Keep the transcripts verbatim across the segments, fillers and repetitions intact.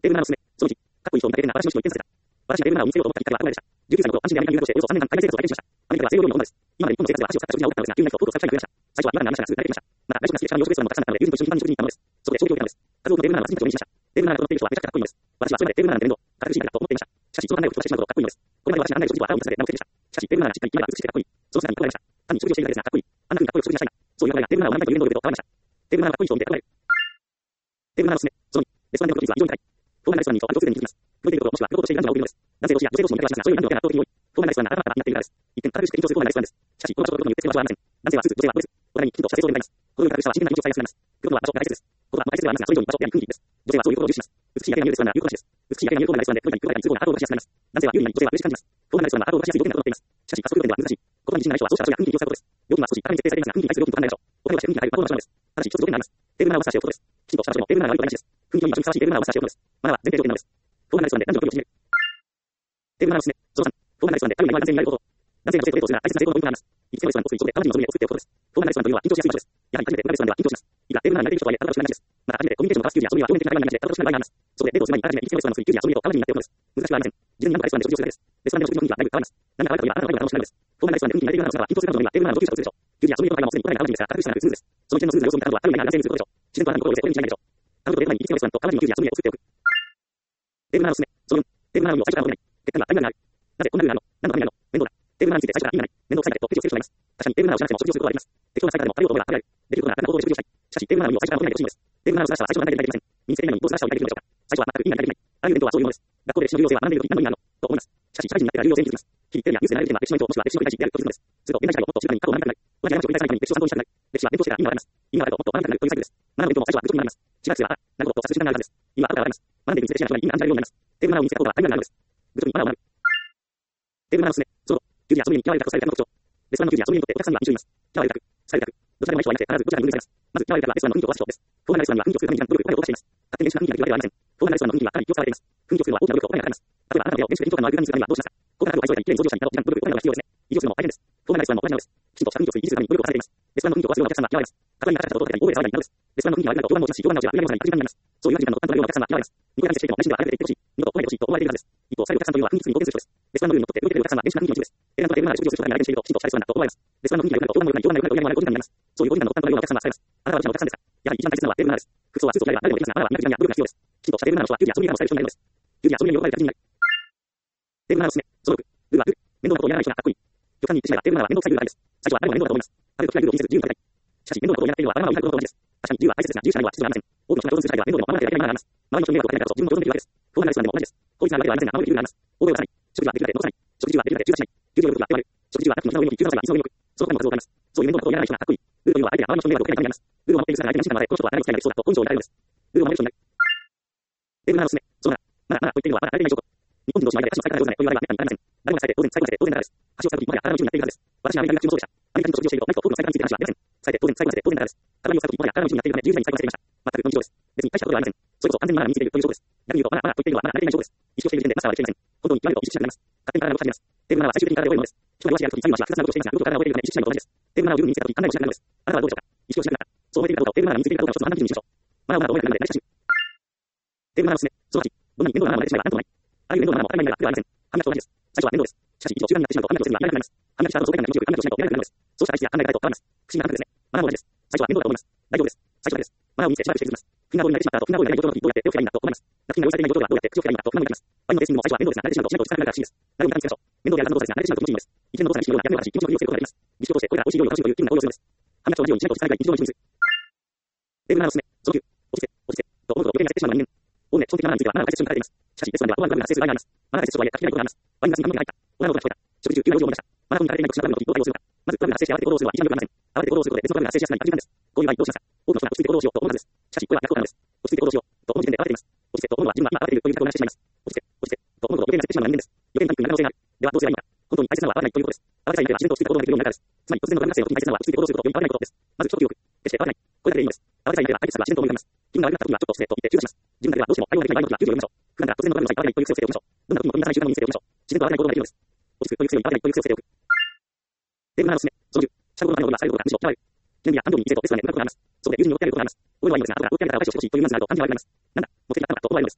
テーブルななのすすめ。そのいち、かっこいい表にテーブルな私の人に検査された。私がテーブルなを見つけようと思ったきっかけは憧れでした。じゅうきゅうさいの頃、安心でアメリカに留学しておよそさんねんかん海外生活を体験しました。アメリカでは西洋料理の女です。今まで日本の生活では足を使った食事が多かったのですが、急に何かをとうとう使う機会が増えました。最初は違和感がありましたが、すぐ慣れてきました。また、外食が好きで下の洋食レストランもたくさんあったので、友人と一緒に頻繁に食事に行ったのです。そこで衝撃を受けたのです。数多くのテーブルなのは初めてお目にしました。テーブルなのが乗っている人はめちゃくちゃかっこいいのです。私はそれまでテーブルなので面倒、堅苦しいだけだと思っていました。しかし、その考えを吹き飛ばしてしまうほどかっこいいのです。これまで私が案内する食事はあらを満たされ、名をつけていました。しかし、テーブルなのはしっかり、今は美しくてかっこいい。その姿に憧れました。単に食事をしているだけですが、かっこいい。あんな風にかっこよく食事がしたいな。そういう憧れがテーブルなのを何回と言うのを見ると変わりました。テーブルなのはかっこいい人を見て憧れる。テーブルなのおすすめ。そのに、レストランでの食事は非常に高い。フォーマルレストランに行くと、あるとすぐに気づきます。プロテインともしくはレポートしている男女が多いのです。男性同士や女性同士もいらっしゃいますが、そういう意味では圧倒的に多い。フォーマルレストランが頭からやっているからです。一見、堅苦しくて緊張するフォーマルレストランです。しかし、この場所をプロに言ってする場所はありません。男性はスーツ、女性はドレス。お互いにきちんとした清掃で向かいます。このように堅苦しさは真剣な命を使いやすくなります。プロとは場所が大切です。ことは大切ではありますが、それ以上に場所であり空気です。女性はそういうことを重視します。美しい夜景が見えるレストランなら有効なしです。美しい夜景が見えるフォーマルレストランで、プロに行く誰かに都合が後を出しやすくなります。男性は優位な女性は嬉しく感じます。フォーマルレストランは後を出しやすい条件が整っています。しかし、加速力では難しい。言葉に自信がない人はそうした場所や雰囲気を使うことです。料金は少し高めに設定されていますが、雰囲気に対する料金と考えましょう。お金を出して雰囲気が入る魔法の場所なのです。ただし、一つ条件があります。テーブルならを差し置くことです。きちんとした場所でもテーブルならが悪いことはなしです。雰囲気のいい場所にふさわしいテーブルならを差し置くことです。マナーは前提条件なのです。フォーマルレストランで男女の距離を縮める。テーブルならをおすすめ。そのさん、フォーマルレストランである意味は男性になること。男性が女性とデートをするなら大切な成功のポイントがあります。行きつけのレストランのコスにそこで楽しみの望みを作っておくことです。フォーマルレストランというのは緊張しやすい場所です。やはり初めてフォーマルレストランでは緊張します。いくらテーブルなら慣れている人とはいえ、ただしない話です。また初めてコミュニケーションのバスキューや遊びは表面的な会話になりで、ただしない場合があります。そこでデートをする前に初めて行きつけのレストランのスイーツや遊びと体になっておくことです。難しくはありません。事前に何度かレストランで食事をするだけです。レストランでの食事の雰囲気はだいぶ変わります。何か変わるときはあなたの会話が楽しくなるです。フォーマルレストランで雰囲気に慣れているような人は緊張するのはテーブルならの上級者とするでしょう。休日や遊びとの会話もすでに答えがあるんですが、堅苦しさなくスムーズです。その一連のスムーズな要素を見たのはある意味が男性にすることでしょう。自然とあなたの心を寄せ、これに違いないでしょう。彼女とデート前に行きつけのレストランと体にの休日や遊びを作っておく。テーブルならおすすめ。そのよん、テーブルならにを最初から求めない。結果にはタイムラグがある。なぜこんなルールがあるの？何のためにあるの？面倒だ。テーブルならについて最初から意味がない。面倒くさいだけとページをつける人がいます。確かにテーブルならをしなくても食事をすることができます。適当な使い方でもあるようと思えば食べられる。できることならあなたの行動で食事をしたい。しかし、テーブルならにを最初から求めないでほしいのです。テーブルならをすらしたら最初は何で理解できません。身につけていないのにどうすらしたを理解できるのでしょうか。最初は全く意味が理解できない。あらゆる伝統はそういうものです。学校で歴史の重要性は学んでいるとき何の意味があるのと思います。しかし、社会人になってから重要性に気づきます。非一定や優勢なれるテーマ、歴史の人もしくは歴史の理解値であると気づくのです。すると、現代社会をもっと静かに過去を学びたくなる。同じ過ちを繰り返さないように歴史を参考にしたくなる。歴史は勉強してから意味がわかります。意味があるともっと学びたくなるというサイクルです。学ぶ勉強も最初は愚直になります。しばらくすれば、あ、なるほどと察する時間があるはずです。意味は後からわかります。学んでいるにつれて知らない人に意味が暗示されるようになります。テーブルならを見つけたことがタイムラグになるのです。愚直に学ぶ学ぶ。テーブルならおすすめ。その後、休日や遊びに嫌われる客とされる客の特徴。レストランの休日や遊びにとってお客さんには印象にいます。嫌われる客、される客、どちらでもない人はいなくて必ずどちらに分類されます。まず、嫌われる客はレストランの雰囲気を壊す人です。フォーマルレストランには雰囲気を作るために時間と努力、お金を動かしています。勝手に練習な雰囲気が良いわけではありません。フォーマルレストランの雰囲気はかなり気を使われています。雰囲気を作るのは大きな努力とお金がかかります。例えば、あなたの部屋を練習で緊張感のある空間にするためにはどうしますか？ここから空を愛想を得たり、きれいに掃除をしたりなど、時間と努力、お金が必要ですね。以上するのも大変です。フォーマルレストランも同じなのです。きちんとした雰囲気を作り、維持するために努力を重ねています。レストランの雰囲気を壊すようなお客さんは嫌われます。片手に肩から音を立てたり、大声で騒いだりなどです。レストランの雰囲気が悪いと評判も落ちますし、評判が落ちは売り上げも下がり、時間になります。そういう時間の突貫となるようなお客さんは嫌われます。ニコヤに接していても、内心では離れていってほしい。二度と来ないでほしいと思われているはずです。一方、されるお客さんというのは雰囲気に貢献する人です。レストランのルールにのっとって動いてくれるお客さんは練習な雰囲気の一部です。テナントがテーブルなら食事をする人が慣れていると、きちんとしたレストランだと思われます。レストランの雰囲気が良くなると、評判も良くなり、評判が良くなると、売り上げも上がるごじかんになります。そういうごじかんの突貫となるようなお客さんはされます。あなたはどちらのお客さんですか？やはり一番大切なのはテーブルならです。服装はスーツを着れば誰でもできますが、あなたはみんな時間や努力が必要です。きちんとしたテーブルならの人は休日や遊びに我慢される人になるのです。休日や遊びに喜ばれる客になる。テーブルならおすすめ。そのろく、ルールはルール。面倒なことをやらない人がかっこいい。極端に言ってしまえばテーブルなら面倒くさいルールがあるんです。最初は誰もが面倒だと思います。ある時はルールを気にせず自由に食べたい。しかし、面倒なことをやらないというのはバナナを見たことと同じです。確かに自由は大切ですが、自由しないのは必要ありません。多くの人が共存する社会では面倒でも守らなければいけないマナーがあります。周りの人に迷惑をかけないからこそ自分も共存できるわけです。フォーマルレストランでも同じです。法律なわけではありませんが、守る理由があります。欧米を出さない。食事はできるだけ残さない。食事中はできるだけ中断しない。休日の夜は手割る。食事中は各の膝の上に置き、休暇時は椅子の上に置く。その他にも数多くあります。そういう面倒なことをやらない人がかっこいい。ルールというのは相手や周りの人の迷惑をかけないためにあります。ルールを守っている姿が相手に安心感が与え、この人は誰も使いができそうだと好印象を与えるのです。ルールを守る人になる。テーブルならおすすめ。そのなら、まだまだと言っているのはまだ慣れていない証拠。日本人同士の間で箸の使い方が上手なという話題はめったにありません。誰もが使えて当然、最後まで当然ながらです。箸を使うとき、もはや体の一部になっているはずです。私がアメリカに学習もそうでした。アメリカ人と食事をしていると、何か多くの使い方について話は出ません。使えて当然、最後まで当然ながらです。体を使うとき、もはや体の一部になっているため、自由自在に使いこなしていました。全くの日常です。別に大したことではありません。それこそ完全にマナーを身につけているという証拠です。逆に言うと、マナー、マナーと言っているのはまだ慣れていない証拠です。意識をしている時点でマスターはできていません。本当に言われると意識しなくなります。勝手に体が動かし始めます。テーブルマナーは最終的に体で覚えるものです。人が弱しであるとき、最後は複雑なことをしていますが、体を覚えているため意識しないのと同じです。テーブルマナーを十分に身につけたとき、考えもしなくなるのです。あなたはどうでしょうか？意識をしなくなった。そう思えているかどうかをテーブルマナーを身につけているかどうかの一つの判断基準にしましょう。マナーをマナーと思えなくなるので、何しかし。テーブルマナーをおすすめ。そのはち、どんなに面倒なマナーまでしてしまえばなんともない。あらゆる面倒なマナーも当たり前ながらではありません。歯磨きと同じです。最初は面倒です。最初は面倒をやってしまうと歯磨きをするのが嫌になります。歯磨きした後爽快感が気持ちよくなるのでやらなくなります。歯磨きした後の爽快感が気持ちよく髪の毛をしないとやらなくなるのです。そうした体質や考え方と変わります。不思議な感覚ですね。マナーも同じです。最初は面倒だと思います。大丈夫です。最初だけです。マナーを見つけしばらくしていきます。フィンガーボールに慣れてしまった後、フィンガーボールになれない状況の時、どうやって手を振ればいいんだと思います。ナプキンが用意されていない状況ではどうやって口を振ればいいんだと不満になります。ワインのテイスティングも最初は面倒ですが、慣れてしまうとしないと落ち着かなくなるかららしいです。誰も見つけましょう。面倒でやることですが、慣れてしまうと気持ちいいのです。一見の動作にしようがやめようがし、気持ちの利用することができます。儀式を通してこれから美味しい料理を楽しむという気分が高揚するのです。歯磨きと同じようにしないと落ち着かないぐらい日常の一部にする。テーブルマナーをおすすめ。そのきゅう、落ち着け、落ち着け、と思うことを予定に焦ってしまう人間。大ね、基本的なマナーについてはマナーを大切に書かれています。しかし、レストランでは大ワングラムが発生する場合があります。マナーが大切とはいえ、書きないことがあります。ワインがすぐに髪の毛に入った。オナの音が聞こえた。食事中、急な用事を思い出した。マナーに書かれていない特殊な場面の時、どう対応するのか。まず、トラブルが発生して慌てて行動するのは一番良くありません。慌てて行動することで別のトラブルが発生しやすくなり、短時間です。こういう場合どうしますか。多くの人が落ち着いて行動しようと思うはずです。しかし、これは逆効果なのです。落ち着いて行動しようと思う時点で慌てています。落ち着けと思うのは自分は今慌てているという錯覚をなしてしまいます。落ち着け、落ち着けと思うことを予定に焦ってしまうのは人間です。予定にパニックになる可能性がある。ではどうすればいいのか。本当に大切なのは慌てないということです。慌てさえいなければ自然と落ち着いて行動ができるようになるからです。つまり突然のトラブル発生の時に大切なのは落ち着いて行動すること、より慌てないことです。まず一つ記憶。決して慌てない。これだけでいいのです。慌てさえいなければ解決策は自然と思い浮かびます。気分が悪くなった時にはちょっと落ち着けと言って中断します。自分だけではどうしても対応ができない場合の時は救助を呼びましょう。普段から突然のトラブルの際、慌てないという癖をつけておきましょう。どんな時も取り乱さない習慣を身につけておきましょう。自然と慌てない行動ができるのです。落ち着くという強い慌てないという癖をつけておく。テーブルマナーをおすすめ。そのじゅう、下心の前のことがされることがむしろ嫌われる。記念日や誕生日に生徒とレストランで行くことがあります。そこで友人に寄ってやることがあります。覚えればいいのですが、後から追ってやるから大したことしいというニュアンスがあると勘では言われます。なんだ、目的だったのかと思われるのです。以前より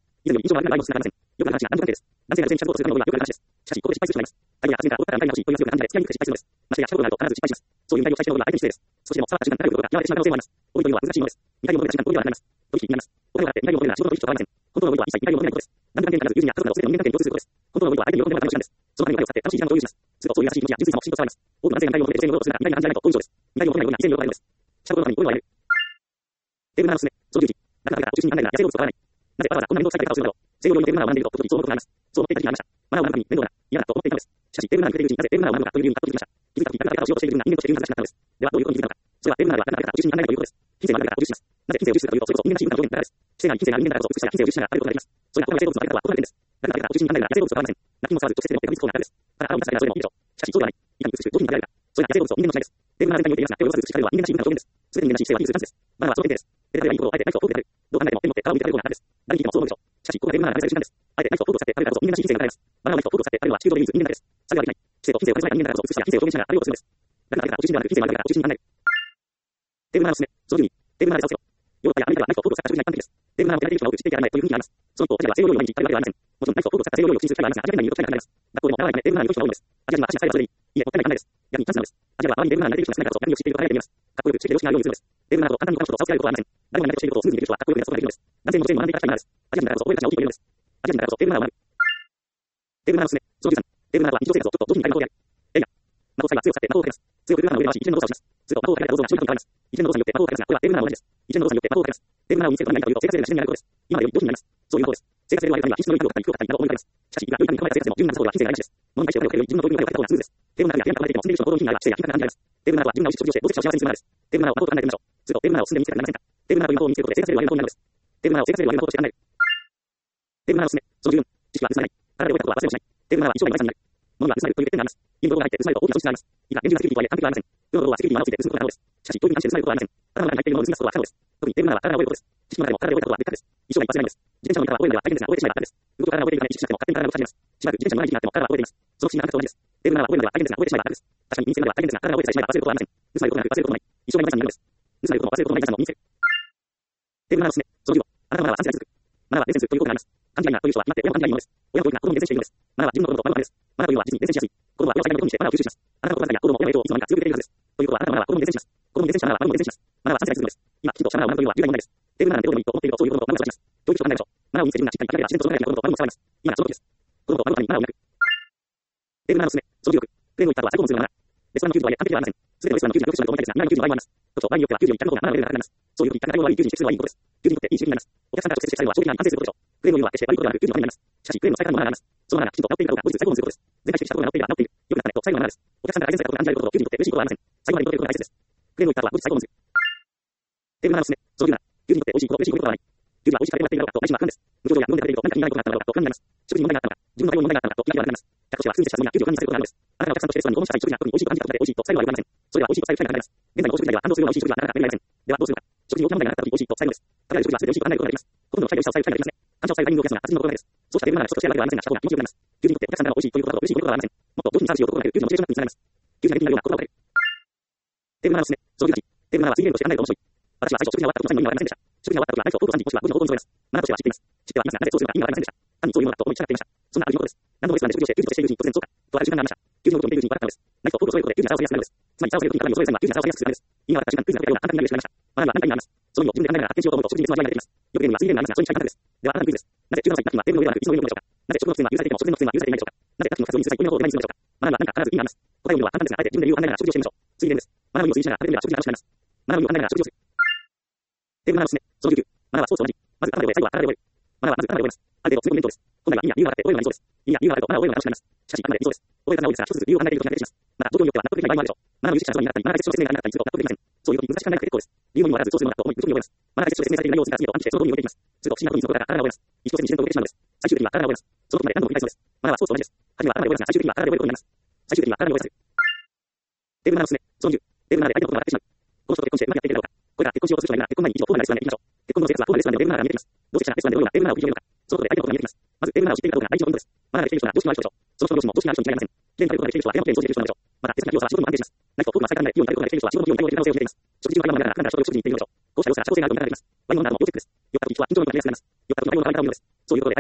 印象はあるが、ないのつながりません。よくある話が何度もです。男性が女性に近づこうとするのがよくある話です。しかし、ここで失敗する人がいます。相手が発言から、僕からの態度をし、問いが強く感じられ、付き合いにくく失敗するのです。ましてや、近くなると必ず失敗します。そういう態度をしたい人が相手に失礼です。少しでも触った瞬間から動くことが嫌われてしまう可能性もあります。追いというのは難しいものです。見たいを求めた瞬間、追いではなくなります。取引になります。お金を払って見たいを求めるのは仕事の取引と変わりません。本当の追いとは一切見たいを求めないことです。何でも関係に限らず、友人や家族など全ての人間関係に共通することです。本当の追いとは相手に喜んでもらうための手段です。そのためにお金を使って楽しい時間を共有します。するとそういう優しい気持ちや純粋さもきちんと伝わります。多くの男性が見たいを求めて女性のことをするなら見たいな感じないと、こういう以上です。見たいを求めないような以前に喜ばれるのです。したことのために追いをあげる。テーブルマナーのすすめ。そのじゅういち。なかなか中心に考えるなら野生動物を飼わない。なぜわざわざこんな面倒くさい方をするのだろう。西洋料理のテーブルマナーを学んでいると、時々そう思うことがあります。そう思っていた時がありました。マナーを学ぶに面倒だ、嫌だと思っていたのです。しかし、テーブルマナーに触れているうちになぜテーブルマナーを学ぶのかという理由にパッと気づきました。気づいた時、誰かがしようとしている分が人間としている難しくなったのです。では、どういうことに気づいたのか。それはテーブルマナーは誰かが中心に考えないということです。金銭は誰かが重視します。なぜ金銭を重視するかというと、それこそ人間らしい文化の表現だからです。知性があり、金銭がある人間だからこそ、美しさや金銭を重視しながらあることができます。それが他の野生動物のあり方は異なる点です。誰かが中心に考えるなら野生動物は変わりません。ナプキンも使わず、直接手で持って紙に突っ込んだだけです。ただ、腹を満たせばそれでもいいでしょう。しかし、そうではない。いかに美しくどうにかなるか。それが野生動物と人間の違いです。テーブルマナー全体において安な手を伸ばさず美しく彼は人間らしい文化の表現です。すべて人間らしい姿勢は技術ダンスです。マナーはその典型です。で、彼はいいことをあえてナイフをフォークでやる。どう考えても手に持って腹を見て食べるような方です。誰に聞いてもそう思うでしょう。しかし、ここがテーブルマナーが内在的なんです。あえてナイフをフォークを使って食べるからこそ人間らしい人生が得られます。マナーはナイフをフォークを使って食べるのは地球上で唯一人間だけです。それはできない。知性と金銭を兼ねた人間だからこそ美しさや金銭を表現しながらあることをするのです。誰かが中心ではなく、金銭は誰かが中心に考える。テーブルマナーのすすめ。そのじゅうに。テーブルマナーで差をつけろ。ヨーロッパやアメリカではナイフをフォークを使った食事が一般的です。テーブルマナーを手で人が多く知っていてやらないというふうに言われます。そのと、アジアは西洋料理を毎日食べるわけではありません。もちろんナイフをフォークを使った西洋料理を口にする機会はありますが、アジア人には二度と機会がなくなります。学校でも習わないためテーブルマナーに拒否が多いのです。アジア人は箸が使えばそれでいい。いいえ、もったいない考えです。逆にチャンスなのです。アジアは周りにテーブルマナーに慣れている人が少ないからこそ何を知っているか考えてみます。かっこよく口で常識があるように見えます。かっこよく口で常識があるように見せることをすぐにできる人はかっこよくないです。アジア人が周りにテーブルマナーに慣れている人が少ないからこそ覚える価値が大きいというのです。アジア人だからこそテーブルマナーを学ぶ。テーブルマナーのすすめ。そのじゅうさん。テーブルマナーは日常生活をちょっと上品に変えることである。エリア。魔法使いは杖を使って魔法をかけます。杖を車の上で回し、一連の動作をします。すると魔法をかけられた像が白い影に変わります。一連の動作によって魔法をかけますが、これはテーブルマナーの同じです。一連の動作によって魔法をかけます。テーブルマナーを身につけることが何かというと、生活レベルが自然になることです。今までより上品になります。そういう魔法です。生活レベルを上げるためには品質の良い家具を買ったり、服を買ったりなどを思い浮かべます。しかし、いくら良い家具に構えた生活でも十分なところは金銭がないしです。物に対してお金をかけるより自分の道具にお金をかけた方がスムーズです。テーブルマナーが部屋に構えていても、住んでいる人の行動に品があれば、知性や品格が感じられます。テーブルマナーは自分が美味しい食事をして、同席者を幸せにするものです。テーブルマナーを魔法と考えてみましょう。すると、テーブルマナーを進んで見つけたくなりませんか。テーブルマナーという魔法を見つけることで生活レベルを上げることになるのです。テーブルマナーを生活レベルを上げることとして考える。テーブルマナーのすすめ。そのじゅうよん。知識は盗まない。体で覚えたことは忘れもしない。テーブルマナーは一生涯の財産になる。物が盗まれるという欠点があります。インド語が入って盗まれると大きな損失があります。いくら厳重なセキュリティとはいえ完璧はありません。世の道はセキュリティに魔をついて盗むことが可能です。しかし、どういうに関して盗まれることはありません。頭の中に入っているものを盗み出すことは可能です。特にテーブルマナーは体が覚えることです。知識の中でも体で覚えたことは別格です。一生涯一発でないのです。自転車の中は覚えるのでは大変ですが、覚えてしまえば楽です。動くと体が覚えているため意識しなくても勝手に体が動かします。しばらく自転車の前に気になっても体は覚えています。その不思議な感覚と同じです。テーブルマナーは覚えるのでは大変ですが、覚えてしまえば楽です。確かに身につけるのでは大変ですが、体が覚えてさえしまえば忘れることはありません。盗まれることなく忘れることもない。一生涯の財産になるのです。盗まれることも忘れることもない財産を身につける。テーブルマナーのすすめ。そのじゅうご。あなたのマナーはさん世代続く。マナーは伝染するという効果があります。感じがいいなという人は決まって親の感じがいいものです。親の教育が子供に伝染しているのです。マナーは自分の子供と子供のです。マナーというのは実に伝染しやすい。子供は親を最大のことにしてマナーを吸収します。あなたの子供や子供も親の影響をいつの間にか強く受けているはずです。ということはあなたのマナーは子供に伝染します。子供に伝染したマナーは孫に伝染します。マナーはさん世代続くのです。今、きちんとしたマナーを学ぶというのは重大な問題です。テーブルマナーなんてどうでもいいと思っているとそういうことを孫と話します。教育と考えましょう。マナーを身につけるにはしっかり考えれば自然とその中に子供と孫も伝わります。今その時です。子供と孫のためにマナーを磨く。テーブルマナーのすすめ。そのじゅうろく。プレーの一択は最高のするマナー。レストランのきゅうじゅうとはいえ完璧ではありません。すべてのレストランのきゅうじゅうはろくと思いたいですが、未来のきゅうじゅうの場合もあります。特徴場合によってはきゅうじゅうに至ることがマナーのレベルが高くなります。そういう時、高い割合をきゅうじゅうにしてするのはいいことです。きゅうじゅうにとっていい刺激になります。お客さんから直接接したいのは衝撃に安定することでしょう。プレーの量は決して悪いことではなくきゅうじゅうのためになります。しかし、プレーの最短のマナーがあります。そのマナーがきちんと治っているかどうか後日最高のすることです。前回指摘したことが治っているは治っている。良くなったねと最後のマナーです。お客さんから改善されたことが感じられることときゅうじゅうにとって嬉しいことはありません。最後まで認めることが大切です。プレーの一択は後日最高のする。テーブルマナーのすすめ。そのじゅうなな。きゅうじゅうにとって美味しいこと、嬉しいことはない。きゅうじゅうは美味しく食べてもらっているかどうかと内心は不安です。無症状や無論で食べていると何か気になることがあったのだろうかと不安になります。食事に問題があったのか、自分の対応に問題があったのかと気が悪くなります。客としては普通に接したつもりがきゅうじゅうを管理されることがあるのです。あなたがお客さんとしてレストランに訪問した際、食事が特に美味しいと感じたことで美味しいと最後まで言われません。それでは美味しいと最後に考えます。現在の高食事代は感動するような美味しい食事はなかなか食べられません。ではどうするのか。食事に大きな問題がなかった時美味しいと最後です。食べられる食事は全て美味しいと考えることができます。ほとんどの機会で美味しさを最後にできますね。感謝を最後に動きますが、達人の心ないです。そうしたテーブルマナーが一つとしてあるわけではありませんが、した方が気持ちよくなります。きゅうじゅうにとってお客さんから美味しいということだと嬉しいことではありません。もっと上品にサービスしようと心がけるきゅうじゅうのモチベーションがにつながります。きゅうじゅうが気になるようなことが分かる。テーブルマナーのすすめ。そのじゅうはち。テーブルマナーは水源として考えると面白い。私は最初食事が終わったことさえも意味がありませんでした。食事が終わった時はナイフをフォークを感じ、もしくは文字の構造に添えます。マナーとしては知っています。知ってはいますが、なぜそうするのか意味がわかりませんでした。単にそういうものだと思い従っていました。そんなある日のことです。何度もレストランで食事をして、きゅうじゅうとしているうちに突然そうか、とある瞬間がありました。きゅうじゅうのことを見ているうちに笑ったのです。ナイフをフォークを添えることできゅうじゅうに差を添えやすくなるのです。つまり差を添える時に鏡を添える際にはきゅうじゅう差を添えやすくするのです。意味がわかった瞬間、クイズが解けたような簡単になるようになりました。マナーは何回もあります。その意味を自分で考えながら発見しようと思うと食事に熱の味が出てきます。よく言うには水源がありますが、それに近い簡単です。では、あなたにクイズです。なぜじゅうななさいナプキンはテーブルの上ではなく椅子の上に置くのでしょうか。なぜ食の付箋は許されていても食前の付箋は許されていないでしょうか。なぜナプキンを活用にする際、ゴミの方を手前にするのでしょうか。マナーには何か必ず意味があります。答えを見るのは簡単ですが、あえて自分で理由を考えながら食事をしてみましょう。水源です。マナーを推しながら食べてみれば食事が楽しくなります。マナーを考えながら食事をする。テーブルマナーのすすめ。そのじゅうきゅう。マナーはスポーツと同じ。まず頭で覚え、最後は体で覚える。マナーはまず頭で覚えます。ある程度詰め込み弁当です。本来は意味や理由があって覚えるのが理想です。意味や理由があるとマナーを覚えるのが楽しくなります。しかし、頭で理想です。覚え方が多いですが、一つずつ理由を考えていると気が出てします。また、状況によっては納得できない場合もあるでしょう。マナーを意識したつもりになったり、マナーが説明がなかったりすると納得できません。そういう時難しく考えなくて結構です。理由も意味もあらず、そうするのだと思い、無理に覚えます。マナーが説明されている内容を次々と暗記して、その通りに覚えていきます。すると不思議なことにそのことが体が覚えます。意識せずに自然と覚えてしまうのです。最終的には体が覚えます。その時まで何度も繰り返すのです。マナーはスポーツと同じです。初めは頭で覚えますが、最終的には体で覚えることになります。最終的には体で覚えさせる。テーブルマナーのすすめ。そのじゅう。テーブルマナーで相手のことが笑ってしまう。この人と結婚してうまくやっていけるだろうか。これが結婚しようとする人がいるなら、結婚前に一度コーナーレストランで行きましょう。結婚の生活はコーナーレストランでテーブルマナーが見えてきます。同席者がレストランでどのようなテーブルマナーを広げるのか。そのことで相手のことが見えてきます。まずテーブルマナーを知っているかどうかが第一のポイントです。マナーができている人が常識のある人でしょう。その人の容姿も常識のある人に違いありません。きれいに食べることができる人は部屋のきれいに掃除できる人なのでしょう。また、手先の器用さは仕事も安定します。ナイフをフォークが最短で器用に食べることができる人は仕事の器用に食べる可能性を秘めています。食事中の会話を見ながら、普段から人と食事に行っているのでしょう。こうした様子から社交性があると見られます。ワインの中も要チェックです。酔った時は緊張のようなリフレックスがあります。酔った時の会話の会話を見るのです。そういうことで相手の本当の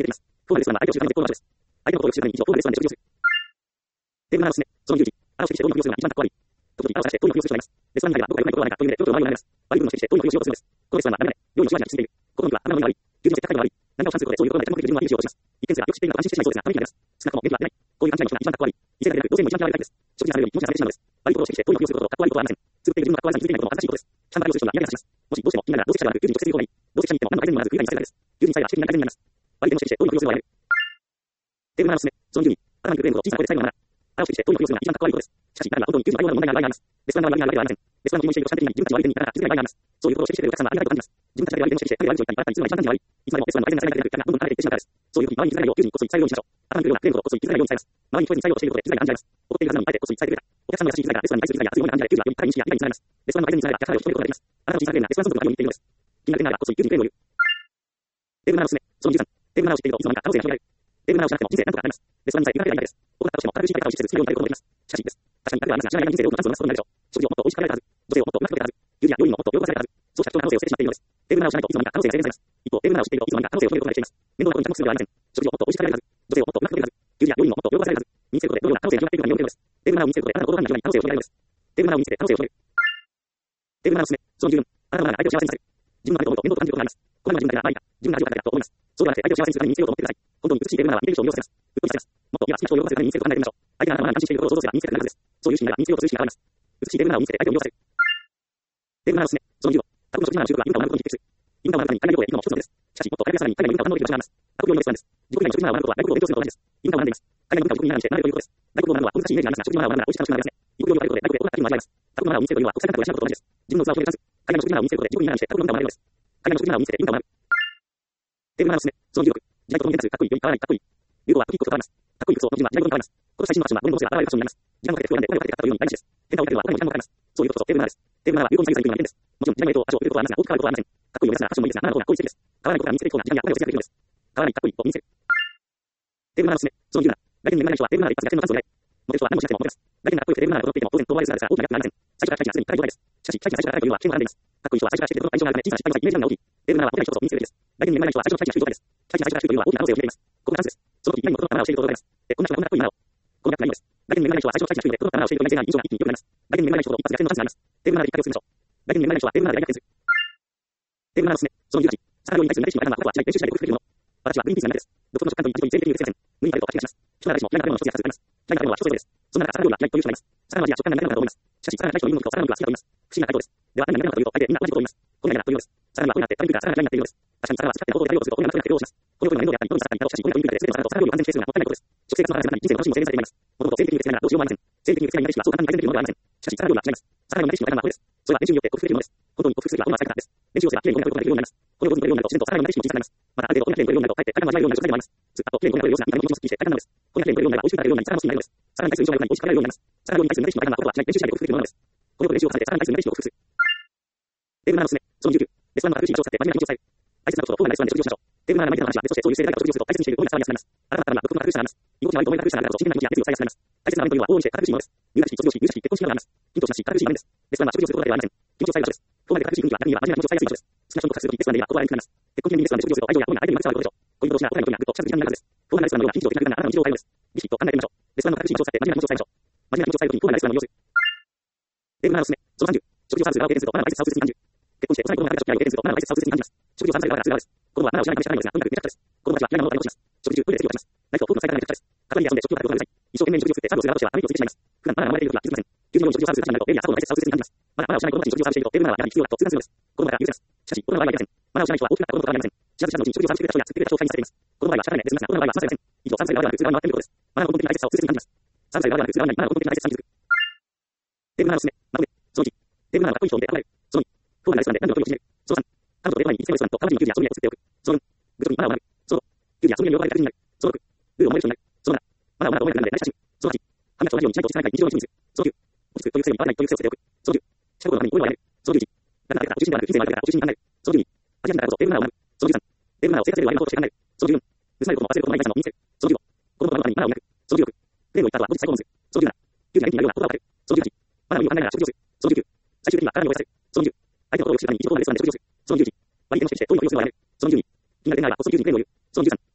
ています。フォーマルレスワンは相手を知るための絶好の場所です。相手のことを知るために以上フォーマルレスワンで食事をする。テーブルの直しね。そのじゅうじ。あを指定してどういうふうをするのが一番かっこ悪い。時々あを探してどういうふうをする人がいます。レスワン以外は僕が良くないことはないかというので、表情を周りになります。悪い部分を指定してどういうふうをしようとするのです。このレスワンはダメだね。用意の手話に進んでいる。この時は頭の悪い。友人の接待が悪い。何かを算することでそういうことまで着目できる順番に使用します。一点すらよく知っているのと安心してしまいそうですが、ためになります。少なくとも目には出ない。こういう勘違いの人が一番かっこ悪い。異性だけでなく、同性も一番嫌われるタイプです。食事されるより気持ちが冷めてしまうのです。悪いことを指定してどういうふうをすることとかっこ悪いことはありません。作っている自分のかっこ悪さに気づいていないことも恥ずかしいことです。ちゃんと対応する人は嫌がりがちです。もしどうしても気になるなら同性記者ではなく、友人と直接言う方がいい。同性記者に行っても何の相手にもならず不愉快にされるです。友人さえは指摘になりたいになります。相手の指定してどういうふうをするのはやめる。テーブルの直しね。そのじゅうに。頭にくるほど小さな声で最後のなら。あを指定してどういうふうをするのが一番かっこ悪いことです。しかし、誰が本当に友人の対応の問題がある場合があります。レストランの悪いがありません。レストランの気持ちを指定していない自分たちの相手になら気づけない場合があります。そういうことを指定しているお客さんはありがたいと感じます。自分たちだけで相手の指定して彼が悪いと言ったら、いつも一番感じが悪い。いつまでもレストランの相手になれないだけでなく、どんどん離れていってしまうからです。そういう時に周りに気づかないよう、友人にこそ言い伝えるようにしましょう。頭にくるようなクレームことこそ言い伝えないように伝えます。周りに一人に伝えようとしていることで気づかないが感じられます。怒っているはずなのにあえてこそ言い伝えてくれた。お客さんの優しい気遣いがレストランに対する気遣いや強いものに感じられ、友人はより深い認識や理解につながります。レストランの相手につながれば客からを引き止めることができます。あなたの小さなクレームがレストラン存続の愛を握っているのです。気になる点ならこそ友人にクレームを言う。テーブルの直しね。そのじゅうさん。テーブルの直しっているといつの間にか可能性が広がる。テーブルの直しなくても人生なんとかなります。レストランにさえ苦手でないです。怒ったとしても明るいしい方を指示せず強い方を言うこともできます。しかしいいです。確かに彼はあなたが知らない間に人生で多くのチャンスを逃すことになるでしょう。食事をもっと美味しく食べられたはず。女性をもっとうまく食べたはず。友人や料理ももっと喜ばされたはず。そうした人の可能性を捨ててしまっているのです。テーブルの直しないといつの間にか可能性が制限されます。一方、テーブルの直しっているといつの間にか可能性を広げることができています。面倒なことに着目するのではありません。食事をもっと美味しく食べられたはず。女性をもっとうまく食べられたはず。友人や料理ももっと喜ばされたはず。身につけることでどのような可能性が広がっていくかによるのです。テーブルの直しを身につけることであなたの行動範囲が広がり可能性を広げられるのです。テーブルの直しを身につけて可能性を広げる。テーブルの直しね。その十分。あなたの前で相手を幸せにさせる。自分の相手を思うと面倒と感じることがあります。これまで自分だけが悪いか、自分が味をかけたと思います。そうではなくて相手を幸せにするために身につけようと思ってください。本当に美しいテーブルなら見ている人を魅了させます。うっとりさせます。もっと今好きな人を喜ばせるために身につけることを考えてみましょう。相手があなたの前に安心していることを想像すれば身につけたくなるはずです。そういう心理が身につけようとする心理が現れます。美しいテーブルならを身につけて相手を魅了させる。テーブルならおすすめ。そのじゅうご。過去の食事なら中国は文化を学ぶことに匹敵する。文化を学ぶために海外旅行へ行くのも一つのことです。しかし、もっと海外さらに海外文化を堪能できる場所があります。過去料理のレストランです。自国以外の食事ならを学ぶことは外国語を勉強するのと同じです。文化を学んでいます。海外文化を自国に学んで学べるということです。外国語を学ぶのは難しいイメージがありますが、食事のマナーを学んだら美味しく楽しくなりますね。異国料理を食べることで外国でどんな気分も味わえます。過去のマナーを身につけるというのは国際感覚を養うことと同じです。自分の器を広げさせる。海外の食事マナーを身につけることで自国に学んで過去の文化を学べるのです。海外の食事マナーを身につけて文化を学ぶ。テーブルマナーをおすすめ。そのじゅうろく。時代とともに変化する。かっこいい。より変わらない。かっこいい。流行は時々変わります。かっこいい服装の人は時代とともに変わります。この最新のファッションはどんどん個性が現れるファッションになります。時間をかけて不安で声をかけてかかったように毎日です。変化をかけるはお金も時間もかかります。そういうことこそテーブルマナーです。テーブルマナーは流行に左右されるのは危険です。もちろん時代の影響を足を送ることはありますが、大きく変わることはありません。かっこいいおやつなファッションもいいですが、あなたの方が効率的です。変わらないことが身につけていく方が時間やお金を節約できるのです。変わらないかっこいいを身につける。テーブルマナーをおすすめ。そのじゅうなな。来店に恵まれない人はテーブルマナーで一発逆転のチャンスを狙い。モテる人は何もしなくてもモテます。来店がかっこよくテーブルマナーが踊っていても当然遠回りするのですが、大きな逆転はありません。最初から期待値がすでに高い状態です。しかし、期待値が最初から高いというのは危険を学んでいます。かっこいい人は最初からしていることの相性があるため、小さな失敗の際、イメージが大きい。テーブルマナーはモテない人こそ身につけるべきです。来店に恵まれない人は最初の期待値が低い状態です。期待値が最初から低いというのは大きな可能性を秘めています。ここがチャンスです。その時、何もこのマナーをしていることがあります。で、こんな人がこんなかっこいいマナーを。この逆転がいいのです。来店に恵まれない人は最初の期待値が低いので、このマナーをしていると内政が印象が一気に良くなります。来店に恵まれない人ほど一発逆転のチャンスがあります。テーブルマナーできっかけを作りましょう。来店に恵まれない人はテーブルマナーで大逆転する。テーブルマナーをおすすめ。そのじゅうはち。サラリーに対する慣れしの方は私は練習しないで克服できるもの。私はグリーンピースが苦手です。独特の食感と味とに全力で言うせません。無理に食べると吐き気がします。人なら誰しも嫌いな食べ物の一つや二つ続けます。嫌いな食べ物は人それぞれです。そんな中、サラ料理は嫌いという人がいます。サラの味や食感が苦手なのだと思います。しかし、サラが嫌いというのとサラ料理は好きだと言います。不思議な回答です。では、何が苦手なのかというと、大抵みんな同じことを言います。これが嫌いだというのです。サラにはこうやって食べに来るからサラが嫌いになっているのです。確かにサラは使っての方法で対応すると、これが苦手なことをします。このことが面倒であったり、どんな作家にいたとしかし、この人に苦手で全てのサラとサラ料理を完全に否定するのはもったいないことです。食生活の中で人生の楽しみも制限されています。もともと生理的に苦手ながらどうしようもありません。生理的に苦手な人はそう簡単に改善できるものではありません。しかし、サラ料理は違います。サラ料理のレシピの大半はこれです。それは練習によって克服できるものです。本当に克服するにはどんな使い方です。練習をすればきれいにご飯を食べることができるようになります。このように取れるようになると自然とサラ料理のレシピも小さくなります。また、ある程度こんなきれいに取れるようになると、かえって大半の味わえるようになる食材でもあります。ずっときれいに取れるような見た目の気持ちをすっきりして大半なのです。こんなきれいに取れるようになれば美味しく食べれるようになり、サラの好きになるのです。サラに対する印象が良くなり美味しく食べれるようになります。サラ料理に対するレシピの大半はことはしない練習しないで克服できるものなのです。このよく練習を重ねてサラに対するレシピを克服する。テーブルマナーのおすすめ。そのじゅうきゅう。レストランの苦しい印象を使って真面目な気持ちを伝える。大切なこととフォーマルなレストランで食事をしましょう。テーブルマナーが相手の話は別としてそういう姿勢で誰かと食事をすると大切にしていることにさらに安くなります。あなた方は独特の苦しさがあります。居心地が悪いと思える苦しさがあると自然な気持ちや熱意を伝えやすくなります。大切な場面というのは往々にして苦しいものです。入学式、卒業式、入社式、結婚式などがあります。緊張しなし、苦しい場面です。レストランは食事をすることだけではありません。気持ちを伝える場所です。フォーマルで苦しい雰囲気は逆に言えば真面目な気持ちを伝えやすい場所です。少なくとも隠すときレストランでは言葉が悪くなります。結婚記念日レストランで食事をすると愛情や恋が相手にまつわることでしょう。恋人同士が答えのことになるとシャツ時間になるはずです。フォーマルレストランのような緊張的な空間があなたの日常を変えるのです。ビシッと考えてみましょう。レストランの苦しい気持ちを使って真面目な気持ちを伝えましょう。真面目な気持ちを伝えるときにフォーマルレストランの様子。テーブルマナーのおすすめ。そのさんじゅう。食事をさんする側を経験するとマナーが大切さを切実に感じる。結婚して幼い子供が食べた時やを経験するとマナーが大切さを切実に感じます。食事をさんさい側が辛い側です。子供はマナーをしないためしかないのですが、とにかくめちゃくちゃです。子供たちは嫌いなものを食べようとします。食事中トイレで席を立ちます。何かをフォークの使い方がめちゃくちゃです。片手に遊んで食事を食べてください。一生懸命に食事を作ってサーブをする側としては悪いことをしてしまいます。普段マナーが生まれているときは気づきません。急に食事をサーブする時になると、便利やサーブの大切さを切実に感じます。まだマナーをしない子供たちに食事をサーブしていると、テーブルマナーはやはり必要だと痛感するのです。子供が許せます。しかし、子供の場合はやりません。マナーをしない人は大きくなった子供と変わりません。知らず知らずのうちに食事をサーブしてくれた人や作ってくれた人を介にされています。子供の場合は仕方ないですが、子供の場合はさんさいません。以上さんさい側ではなく、普通側に回っていることです。マナーの根本的な大切さを痛切に感じます。さんさい側ではなく、普通側にマナーの根本的な大切さに気づく。テーブルマナーのおすすめ。まとめ。そのいち。テーブルマナーはかっこいい人を見て憧れる。そのに。フォーマルなレストランで何度も距離を縮める。そのさん。彼女とデート前にいつもレストランと川地に給仕や遊びへ移っておく。そのよん。グッドにマナーを学ぶ。そのご。給仕や遊びへの両側で確認になる。そのろく。ルールを守れる人になる。そのなな。マナーをマナーを守れる人になるので何し親しむ。そのはち。歯磨きと同じようにしないと落ち着かないから日常に注意する。そのきゅう。落ち着くという癖に合わないという癖を捨てておく。そのじゅう。近くのために声を上げる。そのじゅういち。誰が誰かご自身ではなく、人生の相手からご自身に考える。そのじゅうに。アジア人だからこそテーブルマナーを学ぶ。そのじゅうさん。テーブルマナーを生活での相手のこととして考える。そのじゅうよん。盗まれることも忘れることもない会社の身につける。そのじゅうご。子供のマナーにマナーを磨く。そのじゅうろく。プレーを言った後は後日再訪問する。そのじゅうなな。給仕が相手になるような言葉をかける。そのじゅうはち。マナーを考えながら食事をする。そのじゅうきゅう。最終的には体に覚えさせる。そのじゅう。相手のことを良くするために一度フォーマルレストランで食事をする。そのじゅういち。割り手の指定してどういうふうをするのをやめる。そのじゅうに。気になる点があればこっそり友人にクレームを言う。そのじゅうさん。テーブルマナーを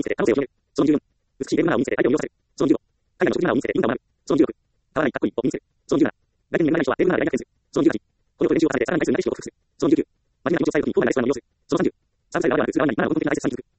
見つけて可能性を広げる。そのじゅうよん、美しいウェブマナーを見つけて相手を魅了させる。そのじゅうご、海外の食事マナーを見つけて因果を学ぶ。そのじゅうろく、かわいい、かっこいいを身につける。そのじゅうなな、外見に恵まれない人はウェブマナーで大逆転する。そのじゅうはち、このこと練習を重ねてさらに回数になりしを克服する。そのじゅうきゅう、真面目な気持ちさえ時に高度なレストランを利用する。そのさんじゅう、サービスサイドであるツーラーにマナーを根本的な大切さに気づく。